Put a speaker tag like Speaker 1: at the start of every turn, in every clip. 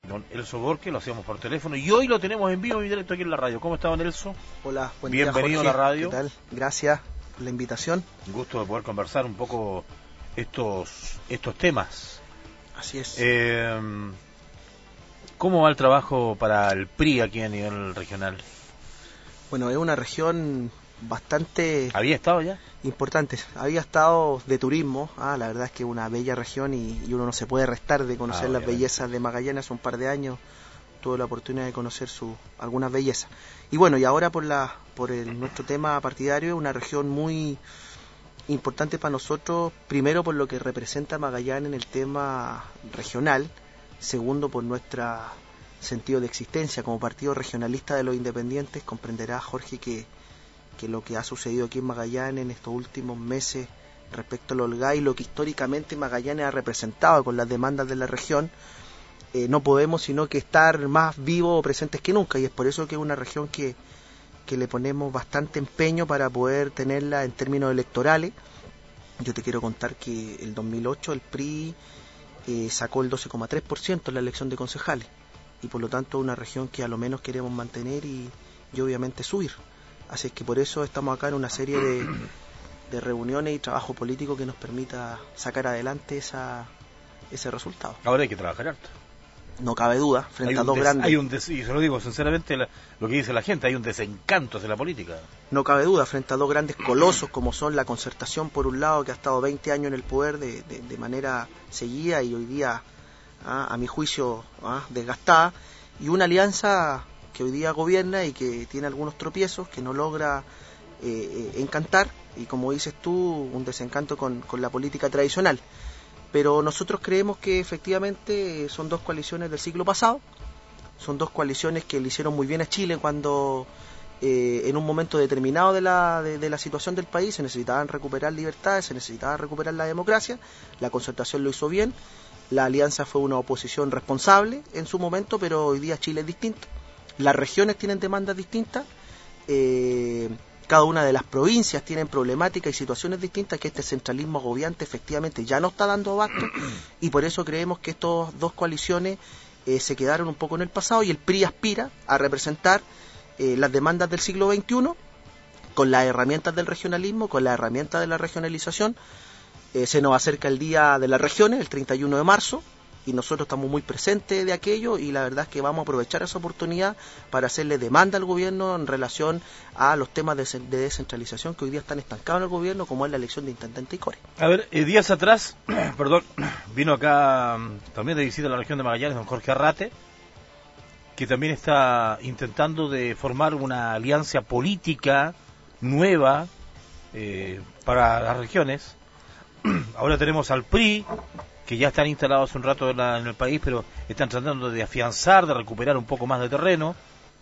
Speaker 1: don Elso Borque, lo hacíamos por teléfono y hoy lo tenemos en vivo y directo aquí en la radio. ¿Cómo está, don Elso?
Speaker 2: Hola, buen
Speaker 1: Bienvenido
Speaker 2: día,
Speaker 1: a la radio.
Speaker 2: ¿Qué tal? Gracias por la invitación.
Speaker 1: Un gusto de poder conversar un poco estos temas.
Speaker 2: Así es.
Speaker 1: ¿Cómo va el trabajo para el PRI aquí a nivel regional?
Speaker 2: Bueno, es una región bastante...
Speaker 1: ¿Había estado ya?
Speaker 2: Importante. Había estado de turismo. La verdad es que es una bella región y uno no se puede restar de conocer las bellezas de Magallanes. Hace un par de años tuve la oportunidad de conocer algunas bellezas. Y bueno, y ahora nuestro tema partidario, es una región muy importante para nosotros, primero por lo que representa Magallanes en el tema regional, segundo por nuestro sentido de existencia como partido regionalista de los independientes. Comprenderá, Jorge, que lo que ha sucedido aquí en Magallanes en estos últimos meses respecto al Olgay y lo que históricamente Magallanes ha representado con las demandas de la región, no podemos sino que estar más vivos o presentes que nunca, y es por eso que es una región que le ponemos bastante empeño para poder tenerla en términos electorales. Yo te quiero contar que el 2008 el PRI sacó el 12,3% en la elección de concejales, y por lo tanto una región que a lo menos queremos mantener y obviamente subir. Así es que por eso estamos acá en una serie de reuniones y trabajo político que nos permita sacar adelante ese resultado.
Speaker 1: Ahora hay que trabajar harto.
Speaker 2: No cabe duda, frente a dos grandes...
Speaker 1: y se lo digo sinceramente, lo que dice la gente, hay un desencanto hacia la política.
Speaker 2: No cabe duda, frente a dos grandes colosos como son la Concertación, por un lado, que ha estado 20 años en el poder de manera seguida y hoy día, a mi juicio, desgastada, y una alianza que hoy día gobierna y que tiene algunos tropiezos, que no logra encantar, y como dices tú, un desencanto con la política tradicional. Pero nosotros creemos que efectivamente son dos coaliciones del siglo pasado, son dos coaliciones que le hicieron muy bien a Chile cuando en un momento determinado de la situación del país se necesitaban recuperar libertades, se necesitaba recuperar la democracia. La Concertación lo hizo bien, la alianza fue una oposición responsable en su momento, pero hoy día Chile es distinto. Las regiones tienen demandas distintas, cada una de las provincias tienen problemáticas y situaciones distintas, que este centralismo agobiante efectivamente ya no está dando abasto, y por eso creemos que estas dos coaliciones se quedaron un poco en el pasado, y el PRI aspira a representar las demandas del siglo XXI con las herramientas del regionalismo, con las herramientas de la regionalización. Se nos acerca el Día de las Regiones, el 31 de marzo, y nosotros estamos muy presentes de aquello, y la verdad es que vamos a aprovechar esa oportunidad para hacerle demanda al gobierno en relación a los temas de descentralización que hoy día están estancados en el gobierno, como es la elección de intendente y core.
Speaker 1: A ver, días atrás, vino acá también de visita a la región de Magallanes don Jorge Arrate, que también está intentando de formar una alianza política nueva para las regiones. Ahora tenemos al PRI, que ya están instalados hace un rato en el país, pero están tratando de afianzar, de recuperar un poco más de terreno.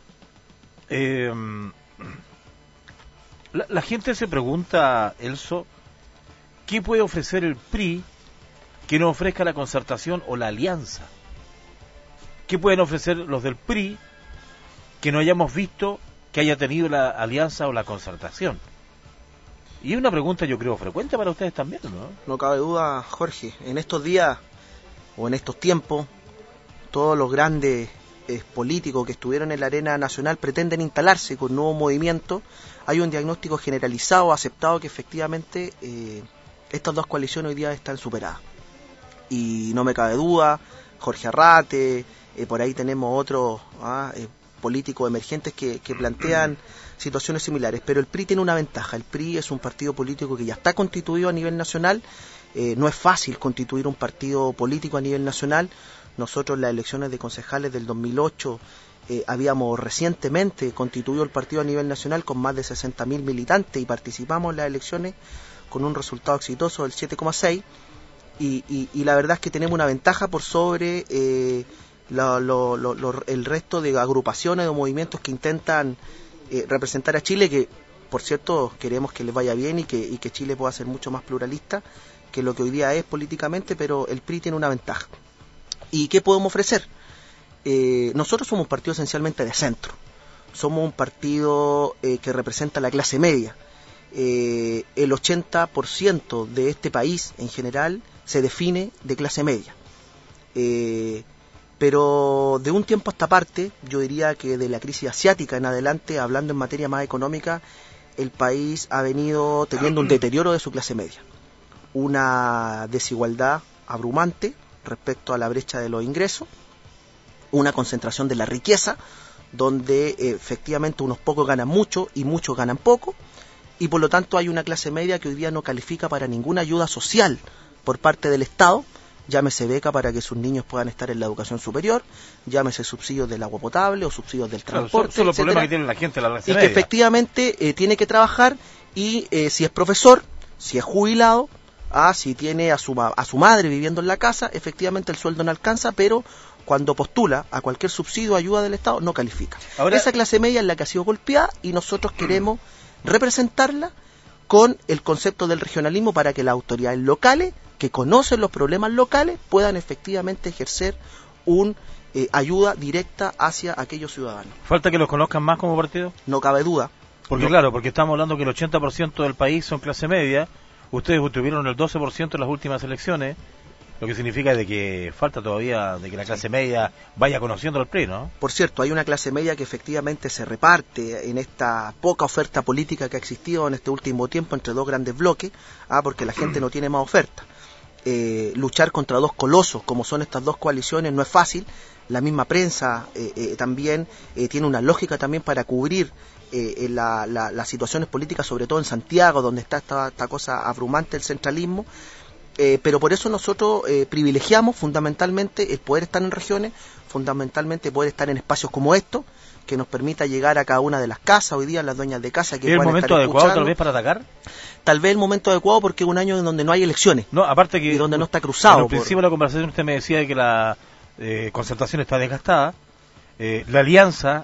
Speaker 1: La gente se pregunta, Elso, ¿qué puede ofrecer el PRI que no ofrezca la Concertación o la alianza? ¿Qué pueden ofrecer los del PRI que no hayamos visto que haya tenido la alianza o la Concertación? Y es una pregunta, yo creo, frecuente para ustedes también, ¿no?
Speaker 2: No cabe duda, Jorge. En estos días o en estos tiempos, todos los grandes políticos que estuvieron en la arena nacional pretenden instalarse con nuevos movimientos. Hay un diagnóstico generalizado, aceptado, que efectivamente estas dos coaliciones hoy día están superadas. Y no me cabe duda, Jorge Arrate, por ahí tenemos otros políticos emergentes que plantean situaciones similares, pero el PRI tiene una ventaja. El PRI es un partido político que ya está constituido a nivel nacional. No es fácil constituir un partido político a nivel nacional. Nosotros en las elecciones de concejales del 2008 habíamos recientemente constituido el partido a nivel nacional con más de 60.000 militantes y participamos en las elecciones con un resultado exitoso del 7,6, y la verdad es que tenemos una ventaja por sobre el resto de agrupaciones o movimientos que intentan representar a Chile, que por cierto queremos que les vaya bien y que Chile pueda ser mucho más pluralista que lo que hoy día es políticamente, pero el PRI tiene una ventaja. ¿Y qué podemos ofrecer? Nosotros somos un partido esencialmente de centro, somos un partido que representa a la clase media. El 80% de este país en general se define de clase media. Pero de un tiempo a esta parte, yo diría que de la crisis asiática en adelante, hablando en materia más económica, el país ha venido teniendo un deterioro de su clase media, una desigualdad abrumante respecto a la brecha de los ingresos, una concentración de la riqueza, donde efectivamente unos pocos ganan mucho y muchos ganan poco, y por lo tanto hay una clase media que hoy día no califica para ninguna ayuda social por parte del Estado, llámese beca para que sus niños puedan estar en la educación superior, llámese subsidios del agua potable o subsidios del transporte,
Speaker 1: son los problemas que tiene la gente, la clase
Speaker 2: y
Speaker 1: media.
Speaker 2: que efectivamente tiene que trabajar, y si es profesor, si es jubilado, si tiene a su madre viviendo en la casa, efectivamente el sueldo no alcanza, pero cuando postula a cualquier subsidio o ayuda del Estado no califica. Ahora, esa clase media es la que ha sido golpeada y nosotros queremos representarla con el concepto del regionalismo para que las autoridades locales que conocen los problemas locales puedan efectivamente ejercer una ayuda directa hacia aquellos ciudadanos.
Speaker 1: ¿Falta que los conozcan más como partido?
Speaker 2: No cabe duda.
Speaker 1: Porque
Speaker 2: no.
Speaker 1: Claro, porque estamos hablando que el 80% del país son clase media, ustedes obtuvieron el 12% en las últimas elecciones, lo que significa de que falta todavía de que la clase media vaya conociendo el PRI, ¿no?
Speaker 2: Por cierto, hay una clase media que efectivamente se reparte en esta poca oferta política que ha existido en este último tiempo entre dos grandes bloques, porque la gente no tiene más oferta. Luchar contra dos colosos como son estas dos coaliciones no es fácil. La misma prensa también tiene una lógica también para cubrir las situaciones políticas, sobre todo en Santiago, donde está esta cosa abrumante, el centralismo. Pero por eso nosotros privilegiamos fundamentalmente el poder estar en regiones, fundamentalmente poder estar en espacios como estos, que nos permita llegar a cada una de las casas, hoy día las dueñas de casa que
Speaker 1: ¿Es el momento adecuado tal vez para atacar?
Speaker 2: Tal vez el momento adecuado porque es un año en donde no hay elecciones,
Speaker 1: no, aparte que,
Speaker 2: y donde no está cruzado.
Speaker 1: En el principio de la conversación usted me decía que la concertación está desgastada, la alianza,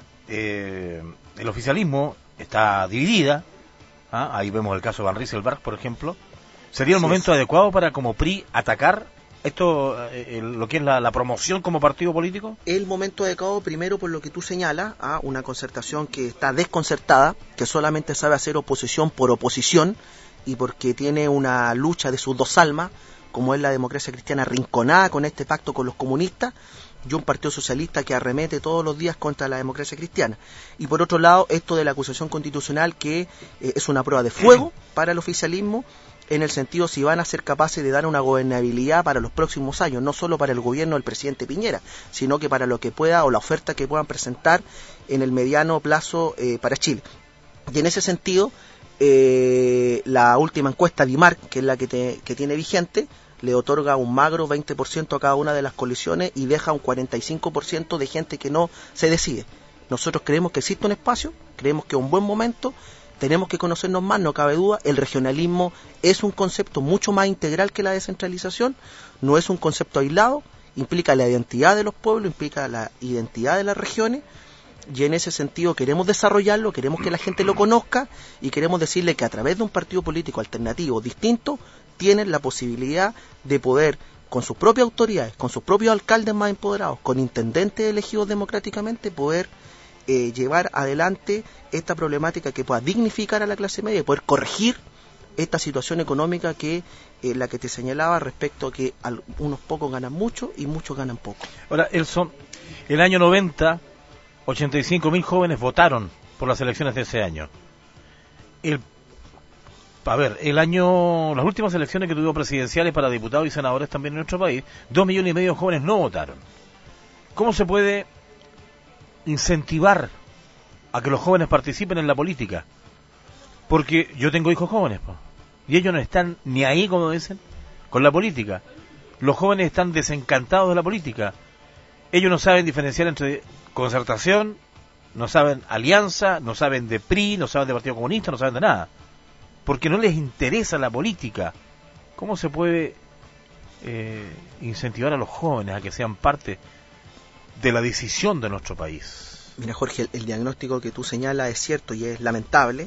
Speaker 1: el oficialismo está dividida, ahí vemos el caso de Van Rieselberg, por ejemplo. ¿Sería el momento adecuado para como PRI atacar esto, lo que es la promoción como partido político?
Speaker 2: El momento adecuado primero por lo que tú señalas, una concertación que está desconcertada, que solamente sabe hacer oposición por oposición y porque tiene una lucha de sus dos almas, como es la democracia cristiana rinconada con este pacto con los comunistas, y un partido socialista que arremete todos los días contra la democracia cristiana. Y por otro lado, esto de la acusación constitucional que es una prueba de fuego para el oficialismo, en el sentido si van a ser capaces de dar una gobernabilidad para los próximos años, no solo para el gobierno del presidente Piñera, sino que para lo que pueda o la oferta que puedan presentar en el mediano plazo para Chile. Y en ese sentido, la última encuesta DIMARC, que es la que tiene vigente, le otorga un magro 20% a cada una de las coaliciones y deja un 45% de gente que no se decide. Nosotros creemos que existe un espacio, creemos que es un buen momento. Tenemos que conocernos más, no cabe duda. El regionalismo es un concepto mucho más integral que la descentralización, no es un concepto aislado, implica la identidad de los pueblos, implica la identidad de las regiones, y en ese sentido queremos desarrollarlo, queremos que la gente lo conozca y queremos decirle que a través de un partido político alternativo, distinto, tienen la posibilidad de poder, con sus propias autoridades, con sus propios alcaldes más empoderados, con intendentes elegidos democráticamente, poder llevar adelante esta problemática que pueda dignificar a la clase media y poder corregir esta situación económica que la que te señalaba respecto a que unos pocos ganan mucho y muchos ganan poco.
Speaker 1: Ahora, el año 90, 85.000 jóvenes votaron por las elecciones de ese año. Las últimas elecciones que tuvimos presidenciales para diputados y senadores también en nuestro país, 2,5 millones de jóvenes no votaron. ¿Cómo se puede incentivar a que los jóvenes participen en la política? Porque yo tengo hijos jóvenes, y ellos no están ni ahí, como dicen, con la política. Los jóvenes están desencantados de la política. Ellos no saben diferenciar entre concertación, no saben alianza, no saben de PRI, no saben de Partido Comunista, no saben de nada, porque no les interesa la política. ¿Cómo se puede incentivar a los jóvenes a que sean parte de la decisión de nuestro país?
Speaker 2: Mira, Jorge, el diagnóstico que tú señalas es cierto y es lamentable.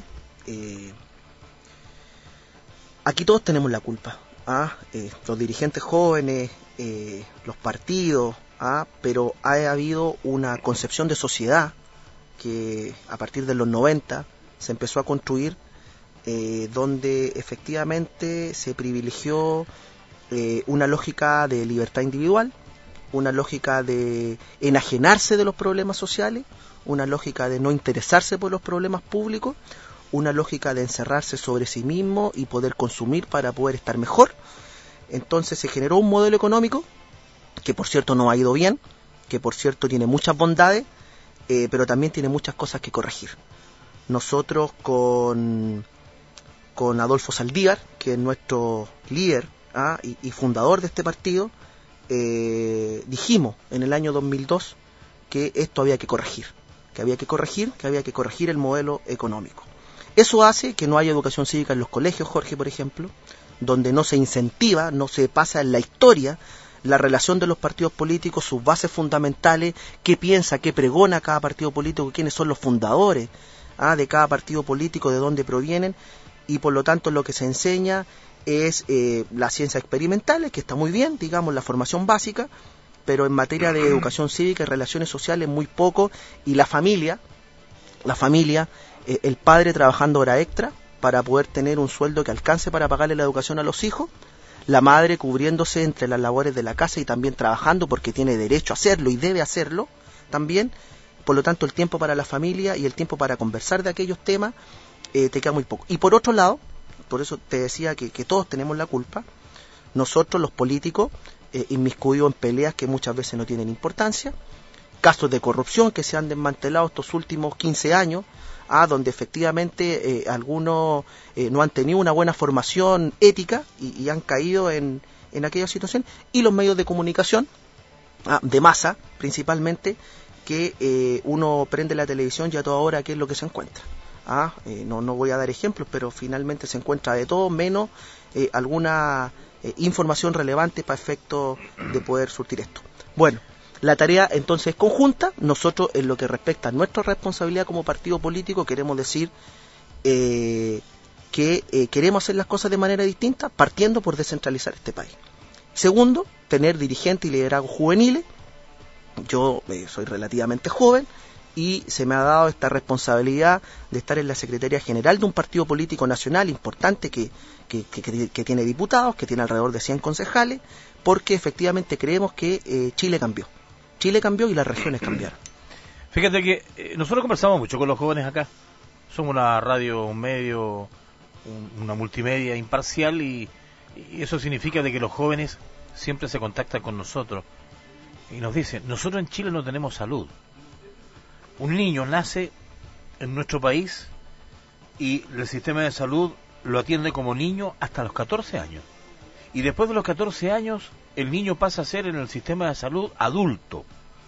Speaker 2: Aquí todos tenemos la culpa, los dirigentes jóvenes, los partidos, pero ha habido una concepción de sociedad que a partir de los 90 se empezó a construir, donde efectivamente se privilegió una lógica de libertad individual, una lógica de enajenarse de los problemas sociales, una lógica de no interesarse por los problemas públicos, una lógica de encerrarse sobre sí mismo y poder consumir para poder estar mejor. Entonces se generó un modelo económico que por cierto no ha ido bien, que por cierto tiene muchas bondades, pero también tiene muchas cosas que corregir. Nosotros con Adolfo Saldívar, que es nuestro líder y fundador de este partido, dijimos en el año 2002 que esto había que corregir, que había que corregir el modelo económico. Eso hace que no haya educación cívica en los colegios, Jorge, por ejemplo, donde no se incentiva, no se pasa en la historia la relación de los partidos políticos, sus bases fundamentales, qué piensa, qué pregona cada partido político, quiénes son los fundadores de cada partido político, de dónde provienen, y por lo tanto lo que se enseña es las ciencias experimentales, que está muy bien, digamos, la formación básica, pero en materia de educación cívica y relaciones sociales muy poco, y la familia, el padre trabajando hora extra para poder tener un sueldo que alcance para pagarle la educación a los hijos, la madre cubriéndose entre las labores de la casa y también trabajando porque tiene derecho a hacerlo y debe hacerlo también. Por lo tanto, el tiempo para la familia y el tiempo para conversar de aquellos temas te queda muy poco. Y por otro lado, por eso te decía que todos tenemos la culpa, nosotros los políticos inmiscuidos en peleas que muchas veces no tienen importancia, casos de corrupción que se han desmantelado estos últimos 15 años, donde efectivamente algunos no han tenido una buena formación ética y han caído en aquella situación, y los medios de comunicación de masa principalmente, que uno prende la televisión y a toda hora qué es lo que se encuentra. No voy a dar ejemplos, pero finalmente se encuentra de todo menos alguna información relevante para efecto de poder surtir esto. Bueno, la tarea entonces es conjunta. Nosotros, en lo que respecta a nuestra responsabilidad como partido político, queremos decir que queremos hacer las cosas de manera distinta, partiendo por descentralizar este país. Segundo, tener dirigentes y liderazgos juveniles. Yo soy relativamente joven y se me ha dado esta responsabilidad de estar en la Secretaría General de un partido político nacional importante que tiene diputados, que tiene alrededor de 100 concejales, porque efectivamente creemos que Chile cambió y las regiones cambiaron.
Speaker 1: Fíjate que nosotros conversamos mucho con los jóvenes acá. Somos una radio, un medio, una multimedia imparcial, y eso significa de que los jóvenes siempre se contactan con nosotros y nos dicen: nosotros en Chile no tenemos salud. Un niño nace en nuestro país y el sistema de salud lo atiende como niño hasta los 14 años. Y después de los 14 años, el niño pasa a ser en el sistema de salud adulto.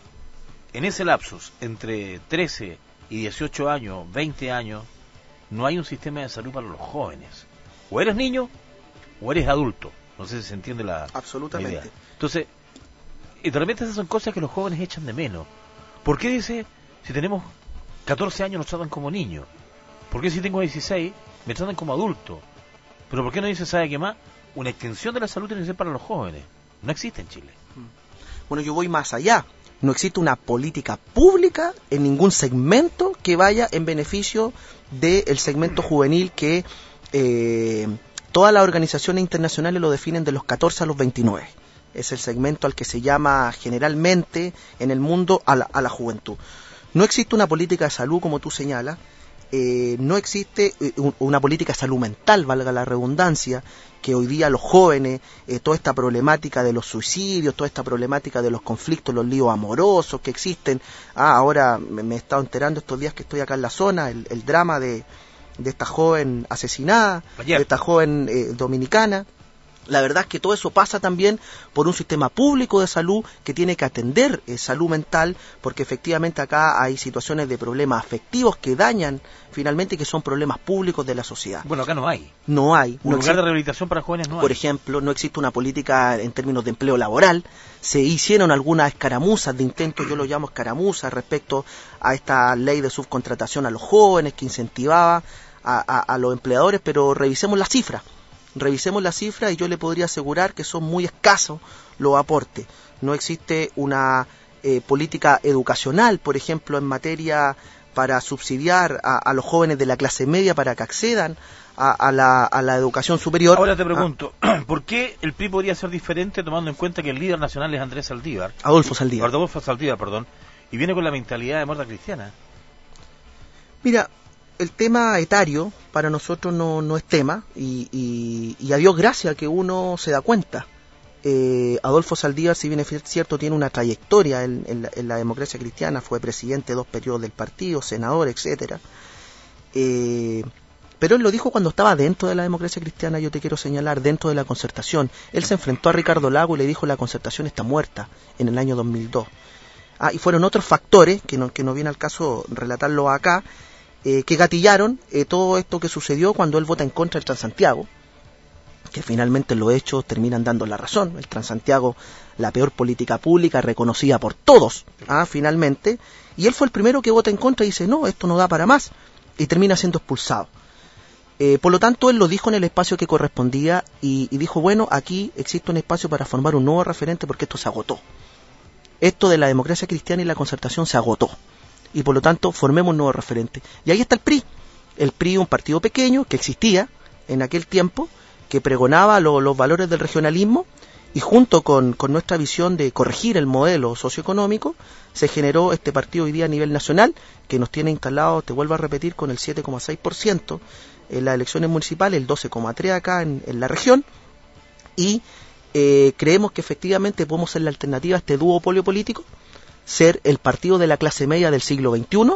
Speaker 1: En ese lapsus, entre 13 y 18 años, 20 años, no hay un sistema de salud para los jóvenes. O eres niño o eres adulto. No sé si se entiende la
Speaker 2: Absolutamente.
Speaker 1: idea. Entonces, y de repente esas son cosas que los jóvenes echan de menos. ¿Por qué dice, si tenemos 14 años nos tratan como niños? ¿Por qué si tengo 16 me tratan como adulto? ¿Pero por qué no dice, sabe qué más? Una extensión de la salud tiene que ser para los jóvenes. No existe en Chile.
Speaker 2: Bueno, yo voy más allá. No existe una política pública en ningún segmento que vaya en beneficio del segmento juvenil que todas las organizaciones internacionales lo definen de los 14 a los 29. Es el segmento al que se llama generalmente en el mundo a la juventud. No existe una política de salud, como tú señalas. No existe una política de salud mental, valga la redundancia, que hoy día los jóvenes, toda esta problemática de los suicidios, toda esta problemática de los conflictos, los líos amorosos que existen. Ahora me he estado enterando estos días que estoy acá en la zona, el drama de esta joven asesinada, de esta joven dominicana. La verdad es que todo eso pasa también por un sistema público de salud que tiene que atender salud mental, porque efectivamente acá hay situaciones de problemas afectivos que dañan finalmente, que son problemas públicos de la sociedad.
Speaker 1: Bueno, acá no hay.
Speaker 2: No hay.
Speaker 1: Un lugar de rehabilitación para jóvenes no hay.
Speaker 2: Por ejemplo, no existe una política en términos de empleo laboral. Se hicieron algunas escaramuzas de intentos, yo lo llamo escaramuzas, respecto a esta ley de subcontratación a los jóvenes que incentivaba a los empleadores, pero revisemos las cifras y yo le podría asegurar que son muy escasos los aportes. No existe una política educacional, por ejemplo, en materia para subsidiar a los jóvenes de la clase media para que accedan a la educación superior.
Speaker 1: Ahora te pregunto, ¿por qué el PRI podría ser diferente tomando en cuenta que el líder nacional es Andrés Saldívar?
Speaker 2: Adolfo Saldívar,
Speaker 1: perdón, y viene con la mentalidad de muerta cristiana.
Speaker 2: Mira, el tema etario para nosotros no es tema, y a Dios gracias que uno se da cuenta. Adolfo Saldívar, si bien es cierto, tiene una trayectoria en la democracia cristiana, fue presidente 2 periodos del partido, senador, etcétera. Pero él lo dijo cuando estaba dentro de la democracia cristiana, yo te quiero señalar, dentro de la Concertación. Él se enfrentó a Ricardo Lagos y le dijo: la Concertación está muerta, en el año 2002. Y fueron otros factores, que no viene al caso relatarlo acá, que gatillaron todo esto que sucedió cuando él vota en contra del Transantiago, que finalmente los hechos terminan dando la razón. El Transantiago, la peor política pública reconocida por todos, finalmente, y él fue el primero que vota en contra y dice: no, esto no da para más, y termina siendo expulsado. Por lo tanto, él lo dijo en el espacio que correspondía y dijo: bueno, aquí existe un espacio para formar un nuevo referente porque esto se agotó. Esto de la democracia cristiana y la Concertación se agotó. Y por lo tanto, formemos un nuevo referente. Y ahí está el PRI. El PRI, un partido pequeño que existía en aquel tiempo, que pregonaba los valores del regionalismo, y junto con nuestra visión de corregir el modelo socioeconómico, se generó este partido hoy día a nivel nacional, que nos tiene instalados, te vuelvo a repetir, con el 7,6% en las elecciones municipales, el 12,3% acá en la región, y creemos que efectivamente podemos ser la alternativa a este duopolio político, ser el partido de la clase media del siglo XXI,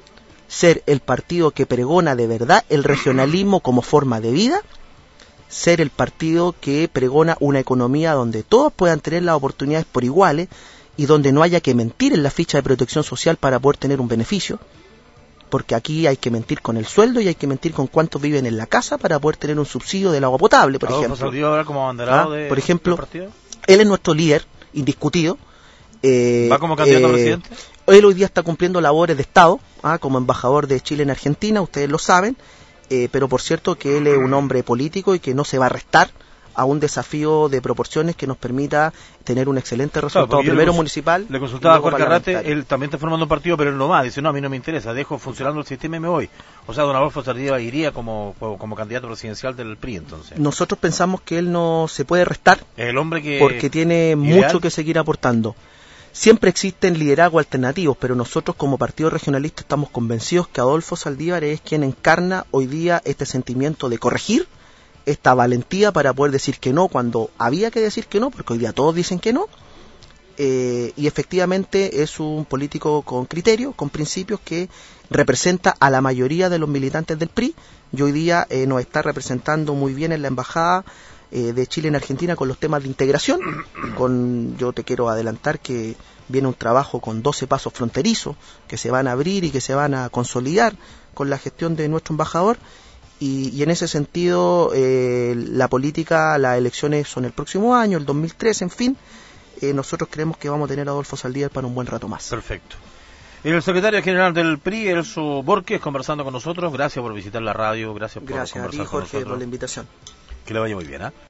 Speaker 2: ser el partido que pregona de verdad el regionalismo como forma de vida, ser el partido que pregona una economía donde todos puedan tener las oportunidades por iguales y donde no haya que mentir en la ficha de protección social para poder tener un beneficio, porque aquí hay que mentir con el sueldo y hay que mentir con cuántos viven en la casa para poder tener un subsidio del agua potable, por ejemplo.
Speaker 1: Ahora como abanderado
Speaker 2: por ejemplo,
Speaker 1: del partido?
Speaker 2: Él es nuestro líder indiscutido.
Speaker 1: ¿Va como candidato a presidente?
Speaker 2: Él hoy día está cumpliendo labores de Estado, como embajador de Chile en Argentina, ustedes lo saben, pero por cierto que él es un hombre político y que no se va a restar a un desafío de proporciones que nos permita tener un excelente resultado, primero municipal.
Speaker 1: Le consultaba a Jorge Arrate, él también está formando un partido, pero él no va, dice: no, a mí no me interesa, dejo funcionando el sistema y me voy. O sea, don Adolfo Saldívar iría como candidato presidencial del PRI, entonces.
Speaker 2: Nosotros pensamos que él no se puede restar,
Speaker 1: es el hombre que
Speaker 2: porque tiene mucho que seguir aportando. Siempre existen liderazgos alternativos, pero nosotros como partido regionalista estamos convencidos que Adolfo Saldívar es quien encarna hoy día este sentimiento de corregir, esta valentía para poder decir que no cuando había que decir que no, porque hoy día todos dicen que no, y efectivamente es un político con criterio, con principios, que representa a la mayoría de los militantes del PRI, y hoy día nos está representando muy bien en la embajada de Chile en Argentina con los temas de integración. Yo te quiero adelantar que viene un trabajo con 12 pasos fronterizos que se van a abrir y que se van a consolidar con la gestión de nuestro embajador, y en ese sentido la política, las elecciones son el próximo año, el 2003, en fin, nosotros creemos que vamos a tener a Adolfo Saldívar para un buen rato más.
Speaker 1: Perfecto. El secretario general del PRI, Elso Borges, conversando con nosotros. Gracias por visitar la radio, gracias por conversar con nosotros.
Speaker 2: Gracias a ti, Jorge, por la invitación.
Speaker 1: Que le vaya muy bien,